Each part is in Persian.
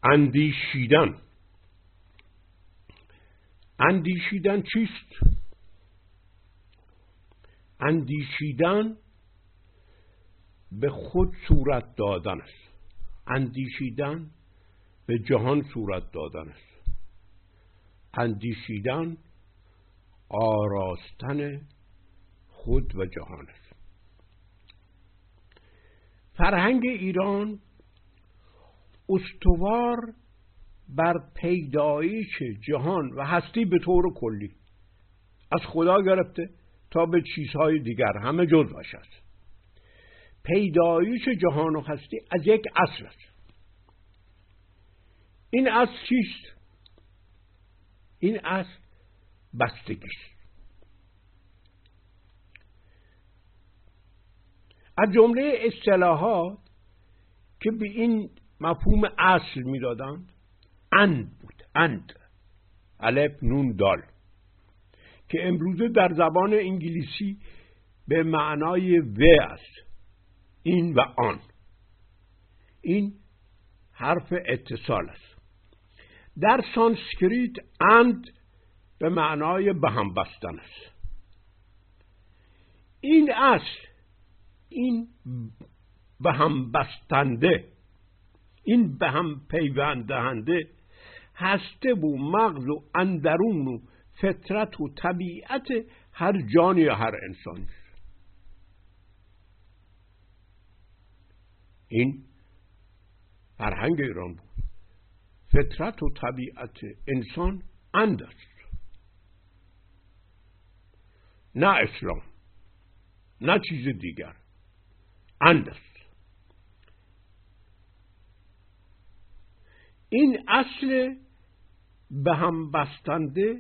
اندیشیدن. اندیشیدن چیست؟ اندیشیدن به خود صورت دادن است. اندیشیدن به جهان صورت دادن است. اندیشیدن آراستن خود و جهان است. فرهنگ ایران استوار بر پیدایش جهان و هستی به طور کلی، از خدا گرفته تا به چیزهای دیگر، همه جزوش است. پیدایش جهان و هستی از یک اصل است. این اصل چیست؟ این اصل بستگی است. از جمله اصطلاحات که به این مفهوم اصل میدادند اند بود. اند، الف نون دال، که امروزه در زبان انگلیسی به معنای و است. این و آن. این حرف اتصال است. در سانسکریت اند به معنای به هم بستن است. این اصل، این به هم بستنده، این به هم پیوند دهنده هسته و مغز و اندرون و فطرت و طبیعت هر جانی و هر انسانی. این فرهنگ ایران بود. فطرت و طبیعت انسان اند است، نه اسلام، نه چیز دیگر. اند است. این اصل به هم بستنده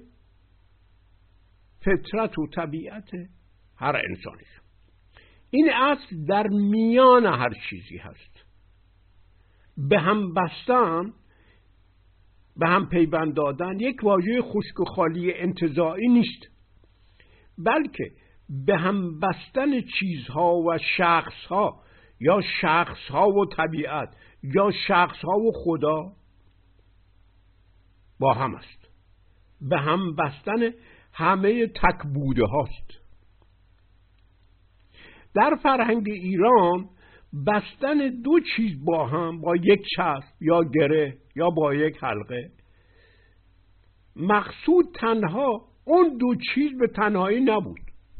فطرت و طبیعت هر انسانی. این اصل در میان هر چیزی هست. به هم بستن، به هم پیوند دادن یک واژه خشک و خالی انتزاعی نیست، بلکه به هم بستن چیزها و شخصها، یا شخصها و طبیعت، یا شخصها و خدا با هم است. به هم بستن همه تکبوده هاست. در فرهنگ ایران بستن دو چیز با هم، با یک چسب یا گره یا با یک حلقه، مقصود تنها اون دو چیز به تنهایی نبود،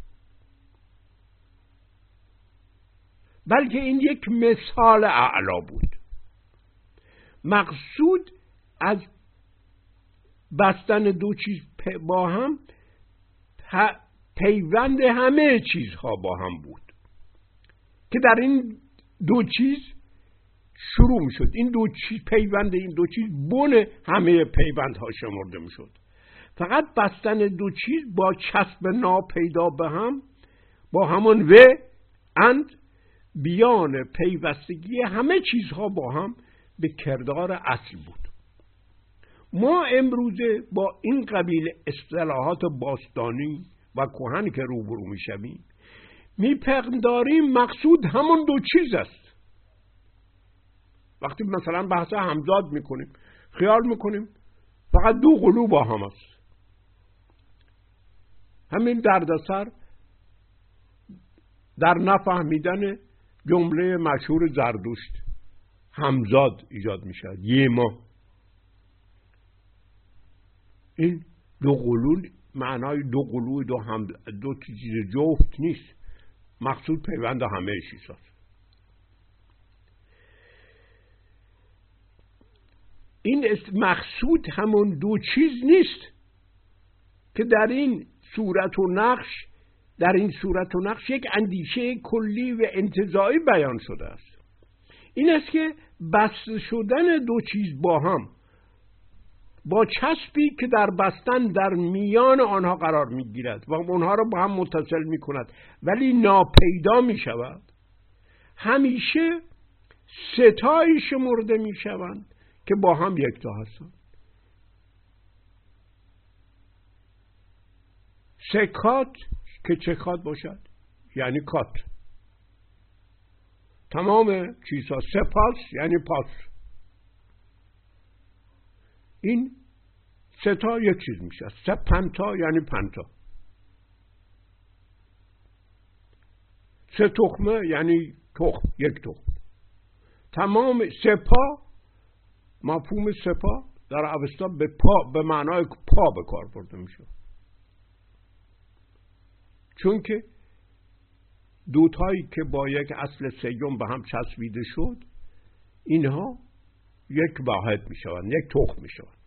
بلکه این یک مثال اعلا بود. مقصود از بستن دو چیز با هم پیوند همه چیزها با هم بود که در این دو چیز شروع می شد. این دو چیز، پیوند این دو چیز بن همه پیوندها شمرده می شد. فقط بستن دو چیز با چسب ناپیدا به هم، با همون و اند، بیان پیوستگی همه چیزها با هم به کردار اصل بود. ما امروزه با این قبیل اصطلاحات باستانی و کهن که روبرو میشویم، میپنداریم مقصود همون دو چیز است. وقتی مثلا بحث همزاد میکنیم، خیال میکنیم فقط دو قلو با هم است. همین دردسر در نفهمیدن جمله مشهور زردشت، همزاد ایجاد میشد، یه ما. این دو قلو معنای دو قلو دو چیز جفت نیست. مقصود پیوند همه چیزاست. این مقصود همون دو چیز نیست که در این صورت و نقش یک اندیشه کلی و انتزاعی بیان شده است. این است که بسته شدن دو چیز با هم، با چسبی که در بستن در میان آنها قرار می گیرد و آنها را با هم متصل می کند ولی ناپیدا می شود، همیشه ستایی شمرده می شوند که با هم یکتا هستند. سکات که چکات باشد یعنی کات. تمام چیزها سپاس یعنی پاس. این سه تا یک چیز میشه. سه پنتا یعنی پنتا. سه تخمه یعنی تخم، یک تخم. تمام سپا، مفهوم سپا در اوستا به پا، به معنای پا به کار برده میشه، چون که دوتایی که با یک اصل سیوم به هم چسبیده شد، اینها یک واحد میشوند، یک تخم میشوند.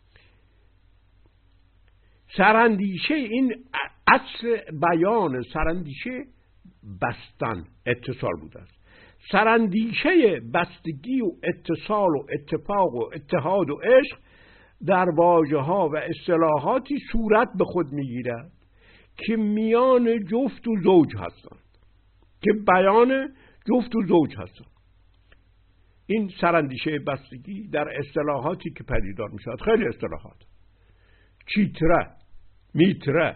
سراندیشه، این اصل بیان سراندیشه بستن، اتصال بوده است. سراندیشه بستگی و اتصال و اتفاق و اتحاد و عشق در واژه ها و اصطلاحاتی صورت به خود میگیرد که میان جفت و زوج هستند، که بیان جفت و زوج هستند. این سراندیشه بستگی در اصطلاحاتی که پدیدار میشود، خیلی اصطلاحات، چیتره، میتره،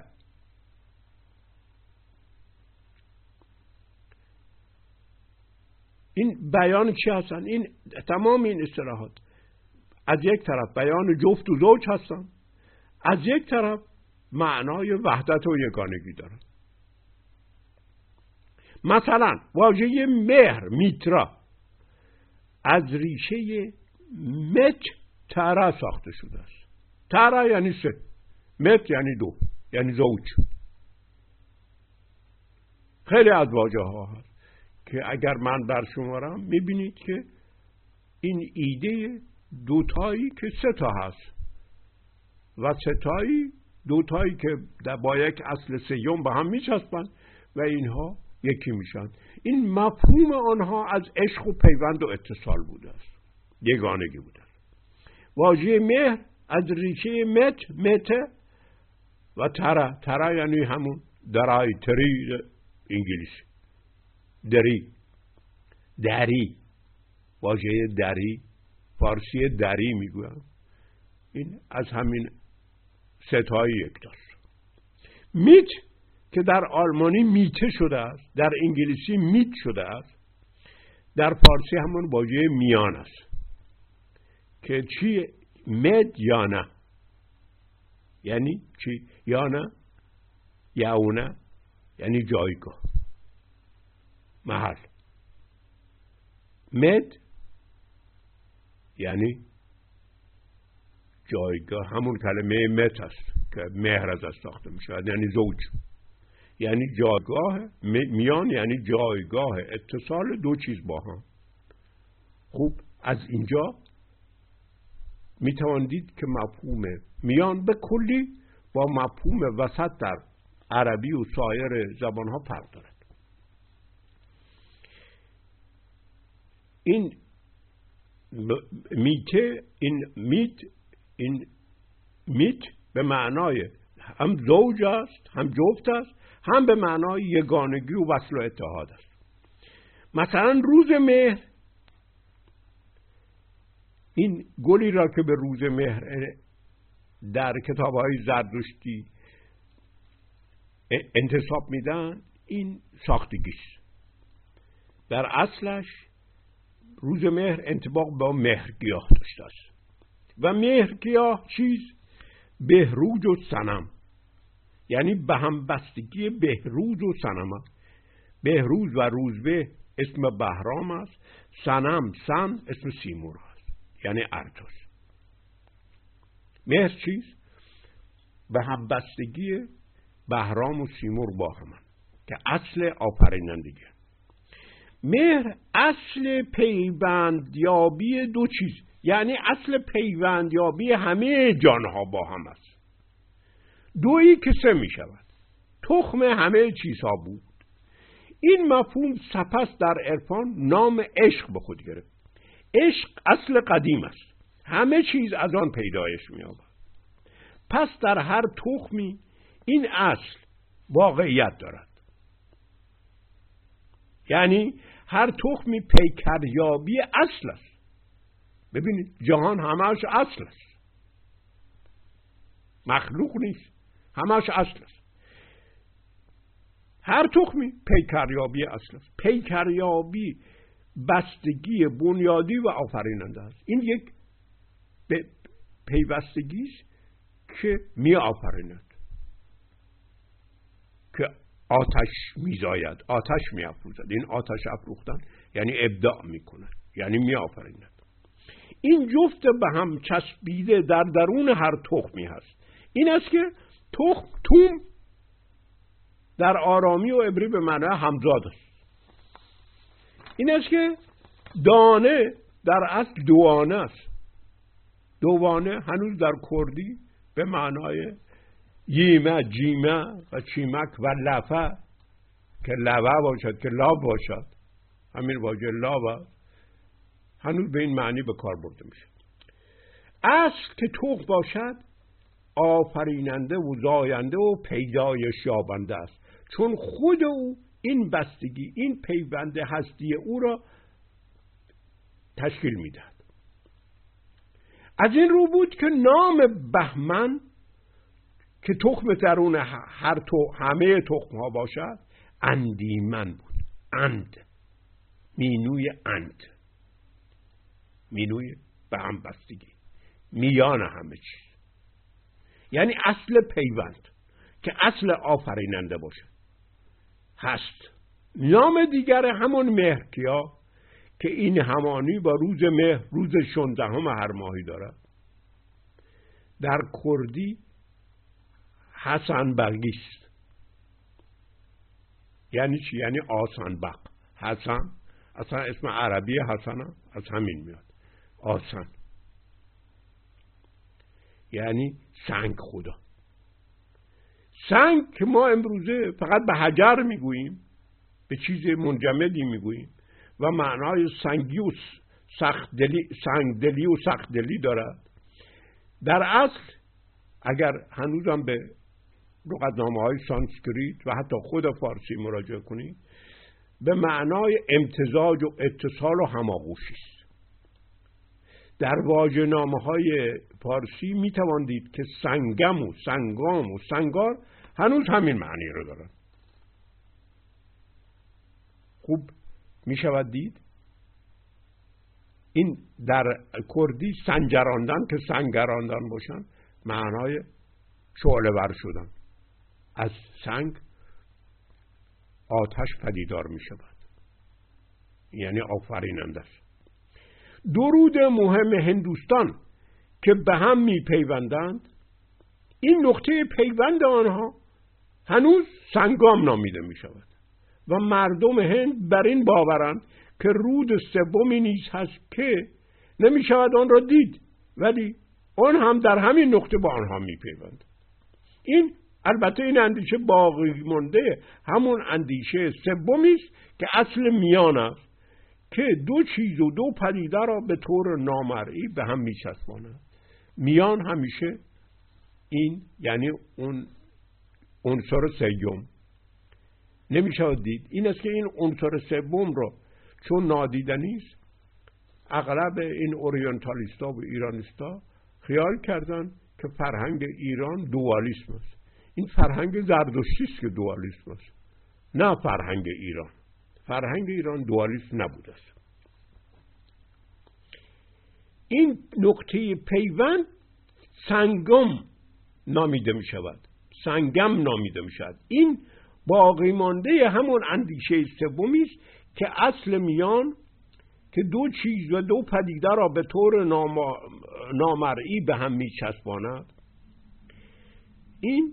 این بیان چی هستن؟ این تمام این اصطلاحات از یک طرف بیان جفت و زوج هستن، از یک طرف معنای وحدت و یگانگی دارن. مثلا واژه مهر، میترا، از ریشه مت ترا ساخته شده است. ترا یعنی سه، مت یعنی دو، یعنی زوج. خیلی از واژه ها هست که اگر من برشمارم میبینید که این ایده دوتایی که سه تا هست و ستایی دوتایی که با یک اصل سیوم به هم میچسبند و اینها یکی میشن. این مفهوم آنها از عشق و پیوند و اتصال بوده است، یگانگی بوده است. واژه مهر از ریشه مت و ترا یعنی همون درای، تری انگلیسی، دری، واژه دری فارسی دری میگویم، این از همین ستایی یکتاست. میت که در آلمانی میته شده است، در انگلیسی میت شده است، در فارسی همون واژه میان است که چی؟ مد یا نه، یعنی چی؟ یا نه یا نه یعنی جایگاه، محل. مد یعنی جایگاه، همون کلمه مت است که مهر از ساخته می شود، یعنی زوج، یعنی جایگاه. میان یعنی جایگاه اتصال دو چیز با هم. خوب، از اینجا می توان دید که مفهوم میان به کلی با مفهوم وسط در عربی و سایر زبانها فرق دارد. این میته، این میت به معنای هم زوج است، هم جفت است، هم به معنای یگانگی و وصل و اتحاد است. مثلا روز مهر، این گلی را که به روز مهر در کتاب‌های زردشتی انتساب میدن، این ساختگیست. در اصلش روز مهر انطباق با مهرگیاه داشته است و مهرگیاه چیز؟ بهروج و صنم، یعنی به هم بستگی بهروز و صنم. بهروز و روزبه اسم بهرام است، صنم سن اسم سیمور است، یعنی ارتش. مهر چیز؟ به هم بستگی بهرام و سیمور با هم که اصل آفرینندگی. مهر اصل پیوندیابی دو چیز، یعنی اصل پیوندیابی همه جانها با هم است. دویی که سه می شود، تخم همه چیزها بود. این مفهوم سپس در عرفان نام عشق به خود گرفت. عشق اصل قدیم است، همه چیز از آن پیدایش می یابد. پس در هر تخمی این اصل واقعیت دارد، یعنی هر تخمی پیکریابی اصل است. ببینید جهان همش اصل است، مخلوق نیست، همش اصل است. هر تخمی پیکریابی اصل است. پیکریابی بستگی بنیادی و آفریننده است. این یک پیوستگی است که میآفریند، که آتش میزاید، آتش میافروزد. این آتش افروختن یعنی ابداع میکند، یعنی میآفریند. این جفت به هم چسبیده در درون هر تخمی هست. این است که توم در آرامی و عبری به معنای همزاد است. این است که دانه در اصل دوانه است. دوانه هنوز در کردی به معنای ییمه، جیمه و چیمک و لفه، که لوه باشد که لاب باشد، همین واژه لاب هنوز به این معنی به کار برده میشه. اصل که توق باشد آفریننده و زاینده و پیدایش یابنده است، چون خود او این بستگی، این پیوند هستی او را تشکیل میدهد. از این رو بود که نام بهمن که تخم درون همه تخم ها باشد اندیمن بود. اند، مینوی اند، مینوی به هم بستگی، میان همه چیز، یعنی اصل پیوند که اصل آفریننده باشد هست. نام دیگر همون مهرکیا که این همانی با روز مهر، روز 16 هر ماهی دارد، در کردی حسن بقیست. یعنی چی؟ یعنی آسان بق. حسن اصلا اسم عربی حسن از همین میاد، آسان یعنی سنگ خدا. سنگ که ما امروزه فقط به حجر میگوییم، به چیز منجمدی میگوییم و معنای سنگی و سنگدلی و سختدلی دارد. در اصل اگر هنوزم به لغتنامه‌های سانسکریت و حتی خود فارسی مراجعه کنید، به معنای امتزاج و اتصال و هماغوشی است. در واژه‌نامه‌های فارسی میتوان دید که سنگم و سنگام و سنگار هنوز همین معنی رو دارن. خوب میشود دید این در کردی سنجراندن که سنگراندن باشن معنای شعله ور شدن. از سنگ آتش پدیدار می شود، یعنی آفریننده است. درود مهم هندوستان که به هم می پیوندند، این نقطه پیوند آنها هنوز سنگام نامیده می شود و مردم هند بر این باورند که رود سومی نیز هست که نمی شود آن را دید، ولی آن هم در همین نقطه با آنها می پیوند. این البته این اندیشه باقی مانده همون اندیشه سومی است که اصل میان است، که دو چیز و دو پدیده را به طور نامرئی به هم میچسباند. میان همیشه این یعنی اون عنصر سوم نمیشود دید. این است که این عنصر سوم را چون نادیدنی است، اغلب این اورینتالیستا و ایرانیستا خیال کردن که فرهنگ ایران دوالیسم است. این فرهنگ زردشتی است که دوالیسم است، نه فرهنگ ایران. فرهنگ ایران دوالیسم نبوده است. این نقطه پیوند سنگم نامیده می شود، سنگم نامیده می شود. این باقی مانده همون اندیشه سومی است که اصل میان که دو چیز و دو پدیده را به طور نامرئی به هم می چسباند. این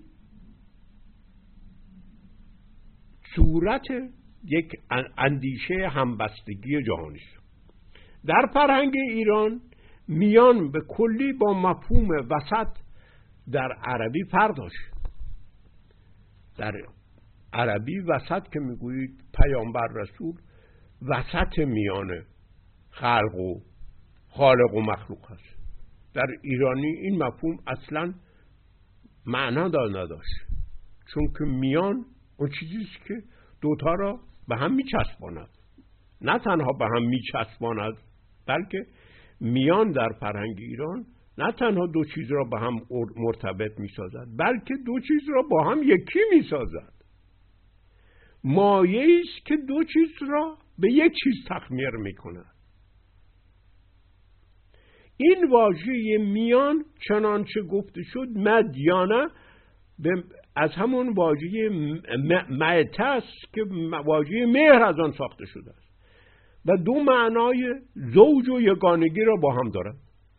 صورت یک اندیشه همبستگی جهانی است. در فرهنگ ایران میان به کلی با مفهوم وسط در عربی فرق داشت. در عربی وسط که میگویید پیامبر رسول وسط میان خلق و خالق و مخلوق هست. در ایرانی این مفهوم اصلا معنا نداشت، چون که میان اون چیزیست که دوتا را به هم میچسباند. نه تنها به هم میچسباند، بلکه میان در فرهنگ ایران نه تنها دو چیز را به هم مرتبط میسازد، بلکه دو چیز را با هم یکی میسازد. مایه‌ای است که دو چیز را به یک چیز تخمیر میکند. این واژه میان چنانچه گفته شد مدیانه از همون واژه معته است که واژه مهر از آن ساخته شده است و دو معنای زوج و یگانگی را با هم دارد.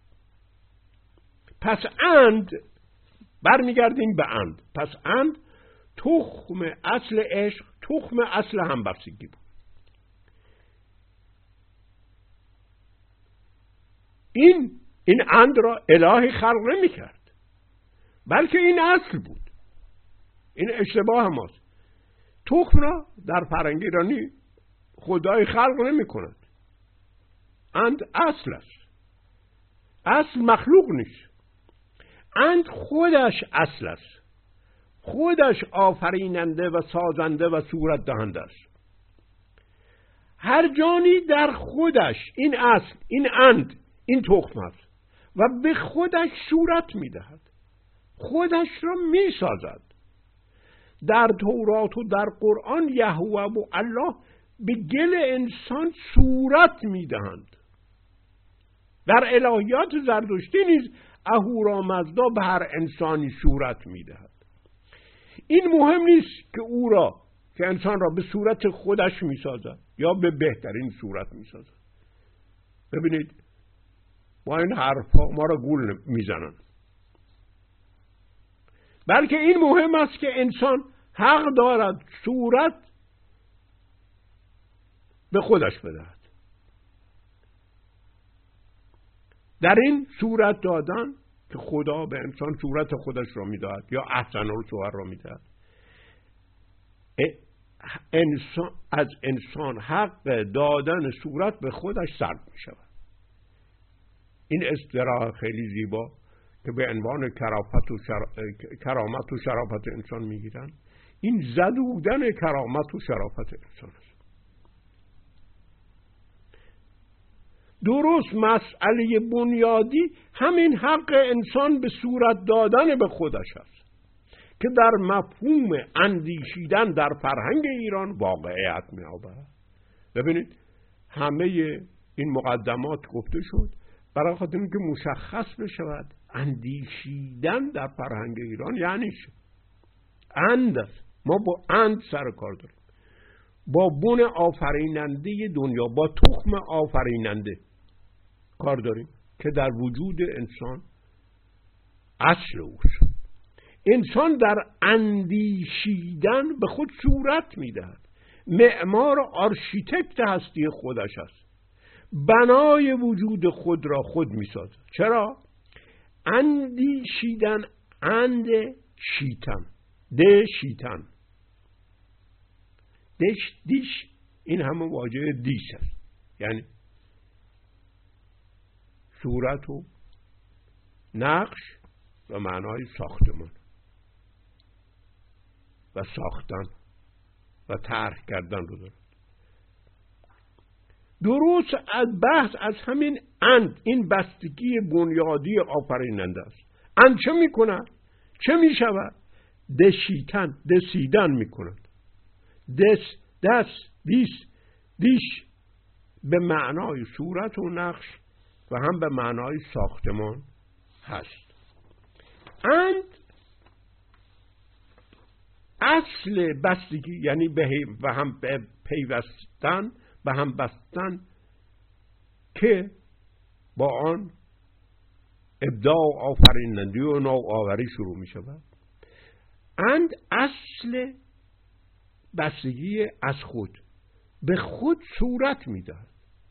پس اند، برمیگردیم به اند، پس اند تخم اصل عشق، تخم اصل همبستگی بود. این اند را الهی خلق نمی کرد، بلکه این اصل بود. این اشتباه ماست. تخم را در فرهنگ ایرانی خدای خلق نمی کند. اند اصل است. اصل مخلوق نیست. اند خودش اصل است. خودش آفریننده و سازنده و صورت دهنده است. هر جانی در خودش این اصل، این اند، این تخم است و به خودش صورت می دهد. خودش را می سازد. در تورات و در قرآن یهوه و الله به گل انسان صورت می دهند. در الهیات زردشتی نیز اهورامزدا به هر انسانی صورت می دهد. این مهم نیست که او را، که انسان را به صورت خودش می سازد یا به بهترین صورت می سازد. ببینید با این حرفا ما را گول میزنن. بلکه این مهم است که انسان حق دارد صورت به خودش بدهد. در این صورت دادن که خدا به انسان صورت خودش را میدهد یا احسن الصور را میدهد، از انسان حق دادن صورت به خودش سلب می شود. این اصطلاح خیلی زیبا که به عنوان کرامت و شرافت انسان میگیرن، این زدودن کرامت و شرافت انسان است. درست مسئله بنیادی همین حق انسان به صورت دادن به خودش است که در مفهوم اندیشیدن در فرهنگ ایران واقعیت می‌یابد. ببینید همه این مقدمات گفته شد برای خاطر اینکه مشخص بشود اندیشیدن در فرهنگ ایران یعنی چه؟ اند است. ما با اند سر کار داریم، با بن آفریننده دنیا، با تخم آفریننده کار داریم که در وجود انسان اصل اوست. انسان در اندیشیدن به خود صورت میدهد. معمار آرشیتکت هستی خودش است. بنای وجود خود را خود میسازد. چرا؟ اندیشیدن، اند شیطن، ده شیطن، دیش این همه واژه دیش است، یعنی صورت و نقش و معنای ساختمان و ساختن و طرح کردن رو دارد. درست از بحث از همین اند، این بستگی بنیادی آفریننده است. اند چه میکند؟ چه میشود؟ دشیتن، دسیدن میکند. دیش به معنای صورت و نقش و هم به معنای ساختمان هست. اند اصل بستگی یعنی و هم پیوستن، به هم بستن که با آن ابداع آفرینندگی و نوآوری شروع می شود. اند اصل بستگی از خود، به خود صورت می دهد.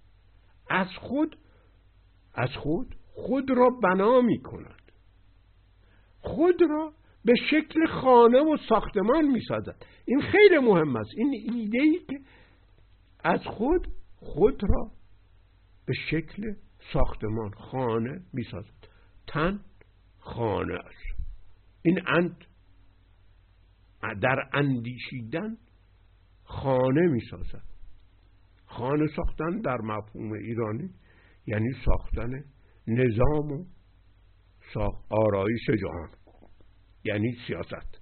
از خود را بنا می کند. خود را به شکل خانه و ساختمان می سازد. این خیلی مهم است. این ایده‌ای که از خود را به شکل ساختمان، خانه می سازد. تن خانه است. این اند در اندیشیدن خانه می سازد. خانه ساختن در مفهوم ایرانی یعنی ساختن نظام و آرایش جهان، یعنی سیاست.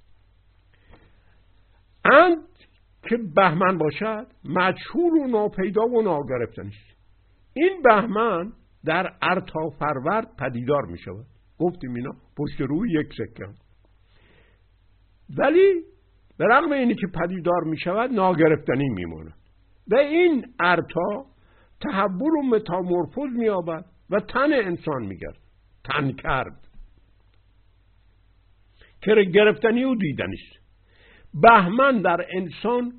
اند که بهمن باشد مجهول و ناپیدا و ناگرفته نیست. این بهمن در ارتافرورد پدیدار می شود. گفتیم اینا پشت روی یک سکه، ولی به رغم اینی که پدیدار می شود ناگرفتنی می ماند و این ارتا تحول و متامورفوز می یابد و تن انسان می گرد. تن کرد که گرفتنی و دیدنی است. بهمن در انسان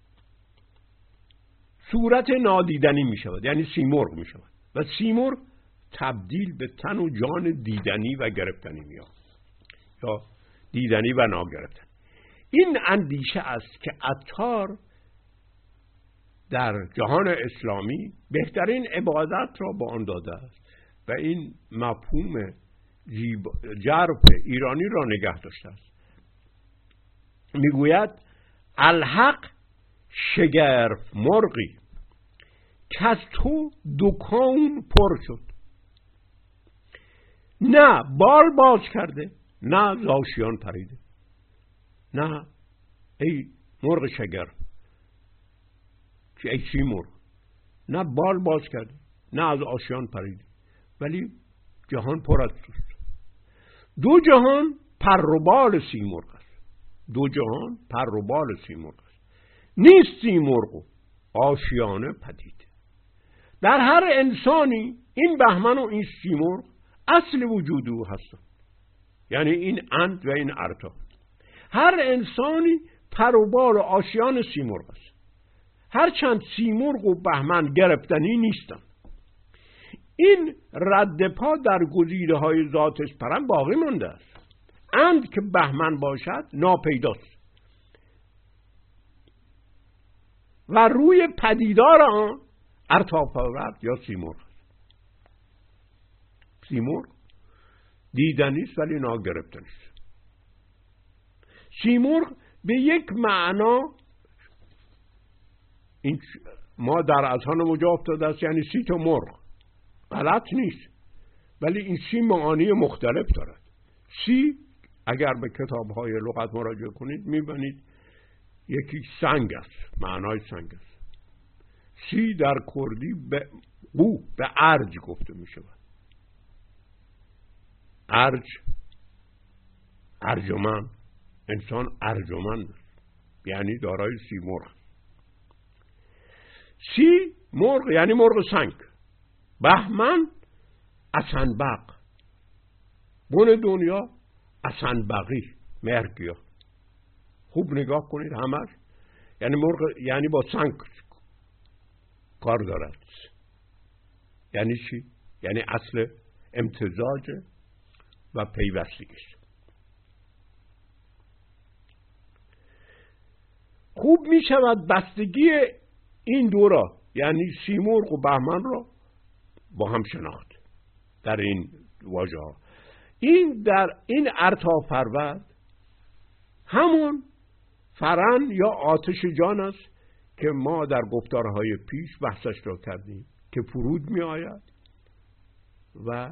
صورت نادیدنی می شود، یعنی سیمرغ می شود و سیمرغ تبدیل به تن و جان دیدنی و گرفتنی می یابد، یا دیدنی و ناگرفتنی. این اندیشه است که عطار در جهان اسلامی بهترین عبادت را با آن داده است و این مفهوم جرف ایرانی را نگه داشته است. میگوید الحق شگرف مرغی که از تو دکان پر شد، نه بال باز کرده نه زاشیان پریده. نه ای مرغ شگرف، که ای سیمرغ، نه بال باز کرده نه از آشیان پریده، ولی جهان پر از توست. دو جهان پر و بال سیمرغ است. دو جهان پر و بال سیمرغ است. نیست سیمرغ و آشیانه پدید. در هر انسانی این بهمن و این سیمرغ اصل وجود او هستند، یعنی این اند و این ارتا. هر انسانی پر و بال و آشیان سیمرغ است، هرچند سیمرغ و بهمن گرفتنی نیستند. این رد پا در گزیده های ذات اسپرم باقی مانده است. اند که بهمن باشد ناپیداست و روی پدیدار آن ارتافرورد یا سیمرغ است. سیمرغ دیدنی است ولی ناگرفتنی است. سیمرغ به یک معنا این ما در اذهان ما جا افتاده است، یعنی سی تا مرغ. غلط نیست، ولی این سی معانی مختلف دارد. سی اگر به کتاب‌های لغت مراجعه کنید می‌بینید یکی سنگ است، معنای سنگ است. سی در کردی به قو، به ارج گفته می‌شود. ارج، ارجمند، انسان ارجمند است، یعنی دارای سی مرغ. سی مرغ یعنی مرغ سنگ. بهمن اسنبق، بن دنیا اسنبقی، مرگیا. خوب نگاه کنید همش یعنی مرغ، یعنی با سنگ کار دارد. یعنی چی؟ یعنی اصل امتزاج و پیوستگی است. خوب می شود بستگی این دو را، یعنی سیمرغ و بهمن را با هم شناخت در این واژه ها. این در این ارتافرورد همون فرن یا آتش جان است که ما در گفتارهای پیش بحثش را کردیم که فرود می آید و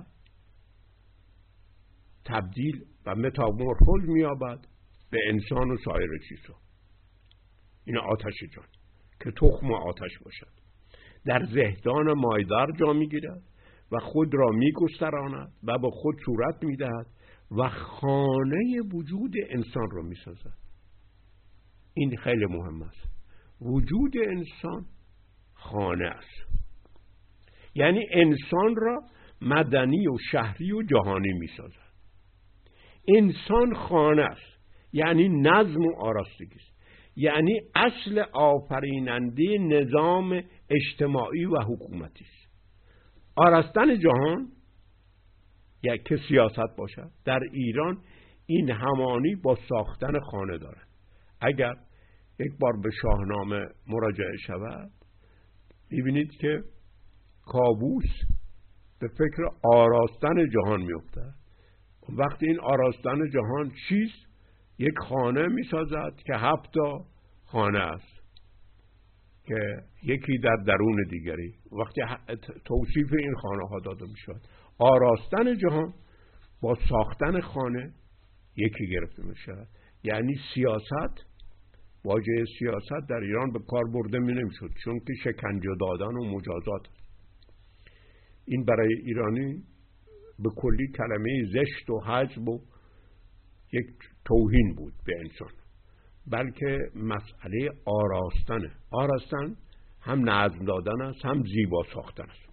تبدیل و متامورفوز می یابد به انسان و سایر چیزها. این آتش جان که تخم آتش باشد در زهدان مایدار جا می گیرد و خود را می گستراند و به خود صورت می دهد و خانه وجود انسان را می سازد. این خیلی مهم است. وجود انسان خانه است، یعنی انسان را مدنی و شهری و جهانی می سازد. انسان خانه است، یعنی نظم و آراستگی است، یعنی اصل آفریننده نظام اجتماعی و حکومتی است. آراستن جهان یا که سیاست باشد در ایران این همانی با ساختن خانه دارد. اگر یک بار به شاهنامه مراجعه شود می‌بینید که کاووس به فکر آراستن جهان می‌افتد. وقتی این آراستن جهان چیست؟ یک خانه می‌سازد که 7 تا خانه است که یکی در درون دیگری. وقتی توصیف این خانه ها داده می‌شود، آراستن جهان با ساختن خانه یکی گرفته می‌شود. یعنی سیاست، واژه سیاست در ایران به کار برده می نمی‌شد، چون که شکنجه دادن و مجازات. این برای ایرانی به کلی کلمه زشت و حجب و یک توهین بود به انسان، بلکه مسئله آراستن هم نظم دادن است هم زیبا ساختن است.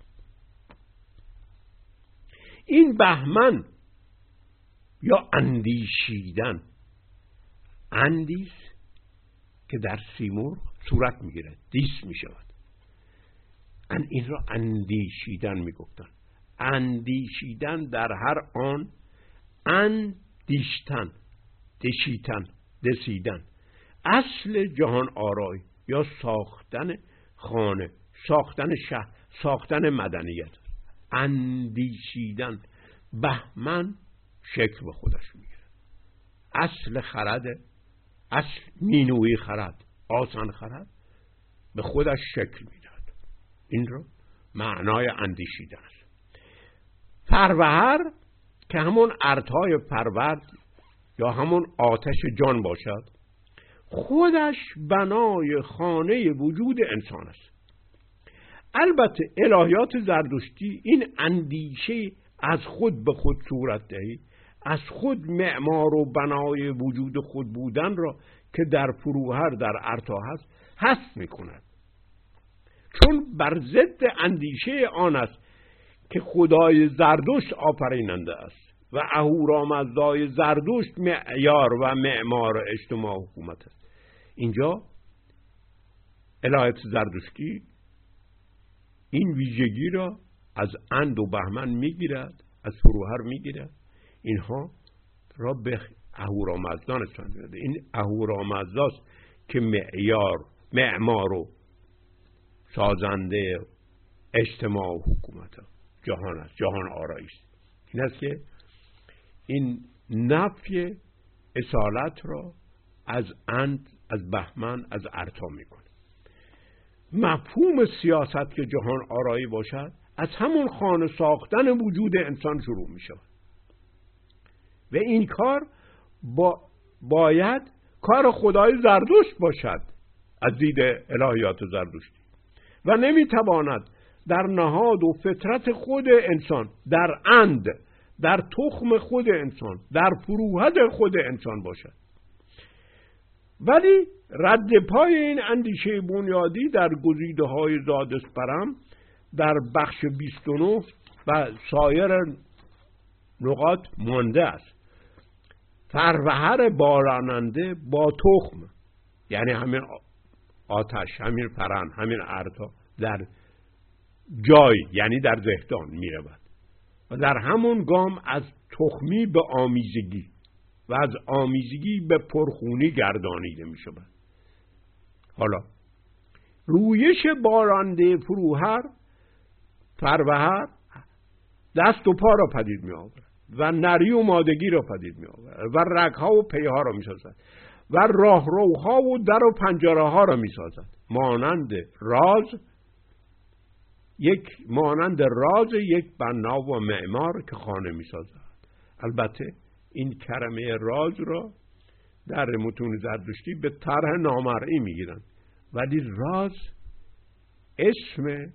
این بهمن یا اندیشیدن، اندیس که در سیمرغ صورت میگیرد، دیس میشود، این را اندیشیدن میگفتن. اندیشیدن در هر آن، اندیشتن، دسیدن، اصل جهان آرای یا ساختن خانه، ساختن شهر، ساختن مدنیت. اندیشیدن، بهمن شکل به خودش میگیره، اصل خرد، اصل مینوی خرد، آسان خرد به خودش شکل میداد. این رو معنای اندیشیدن است. پروهر که همون ارتای پرورد یا همون آتش جان باشد، خودش بنای خانه وجود انسان است. البته الهیات زردشتی این اندیشه از خود به خود صورت دهی، از خود معمار و بنای وجود خود بودن را که در فروهر در ارتا هست حذف می کند، چون بر ضد اندیشه آن است که خدای زردشت آفریننده است و اهورامزدای زردشت معیار و معمار اجتماع حکومت است. اینجا الهیات زردشتی این ویژگی را از اند و بهمن میگیرد، از فروهر میگیرد، اینها را به اهورامزدا نسبت میده. این اهورامزداست که معمار و سازنده اجتماع و حکومت جهان است، جهان آرایی است. این است که این نفی اصالت را از اند، از بهمن، از ارتا میکنه. مفهوم سیاست که جهان آرایی باشد از همون خانه ساختن وجود انسان شروع می شود و این کار باید کار خدای زردشت باشد از دید الهیات زردشتی و نمی تواند در نهاد و فطرت خود انسان، در اند، در تخم خود انسان، در فروهد خود انسان باشد. ولی رد پای این اندیشه بنیادی در گزیده های زادسپرم در بخش 29 و سایر نقاط مانده است. فروهر باراننده با تخم، یعنی همین آتش، همین پرن، همین ارتا در جای، یعنی در زهدان می رود و در همون گام از تخمی به آمیزگی و از آمیزگی به پرخونی گردانیده می شود. حالا رویش بارانده فروهر دست و پا را پدید می آورد و نری و مادگی را پدید می آورد و رگها و پیها را می سازد و راهروها و در و پنجره ها را می سازد، مانند راز یک بنا و معمار که خانه می سازد. البته این کلمه راز را در متون زردشتی به طرح نامرئی می گیرن، ولی راز اسم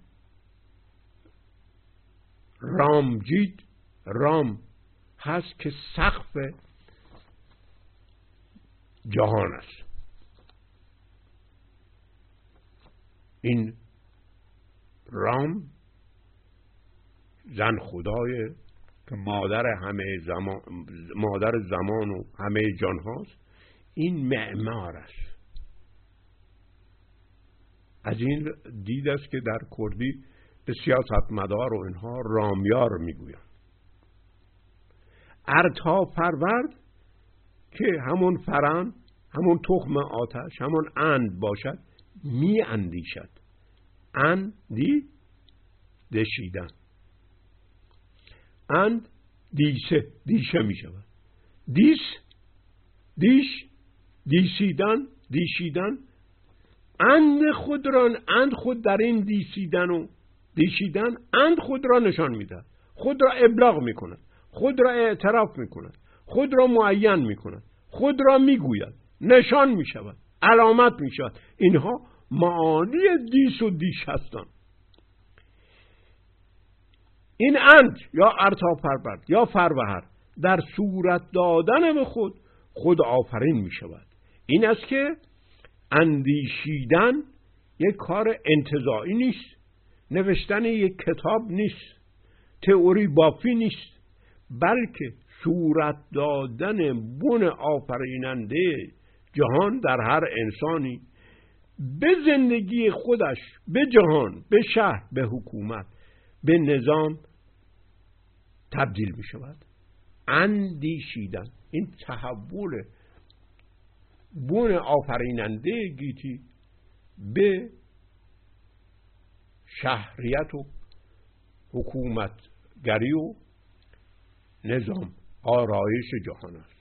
رامجید، رام هست که سقف جهان است. این رام زن خدای که مادر زمان و همه جان هاست، این معمار است. از این دید است که در کردی به سیاستمدار و اینها رامیار میگویند. ارتا پرورد که همون فرن، همون تخم آتش، همون اند باشد، می اندیشد. دشیدن، اند دیشه می شود. دیشیدن اند خود در این دیشیدن اند خود را نشان میدهد، خود را ابلاغ میکند، خود را اعتراف میکند، خود را معین میکند، خود را میگوید، نشان میشود، علامت میشود. اینها معانی دیس و دیش هستند. این اند یا ارتافربر یا فروهر در صورت دادن به خود آفرین می شود. این است که اندیشیدن یک کار انتزاعی نیست، نوشتن یک کتاب نیست، تئوری بافی نیست، بلکه صورت دادن بن آفریننده جهان در هر انسانی به زندگی خودش، به جهان، به شهر، به حکومت، به نظام تبدیل می شود. اندیشیدن، این تحول بن آفریننده گیتی به شهریت و حکومتگری و نظام آرایش جهان است.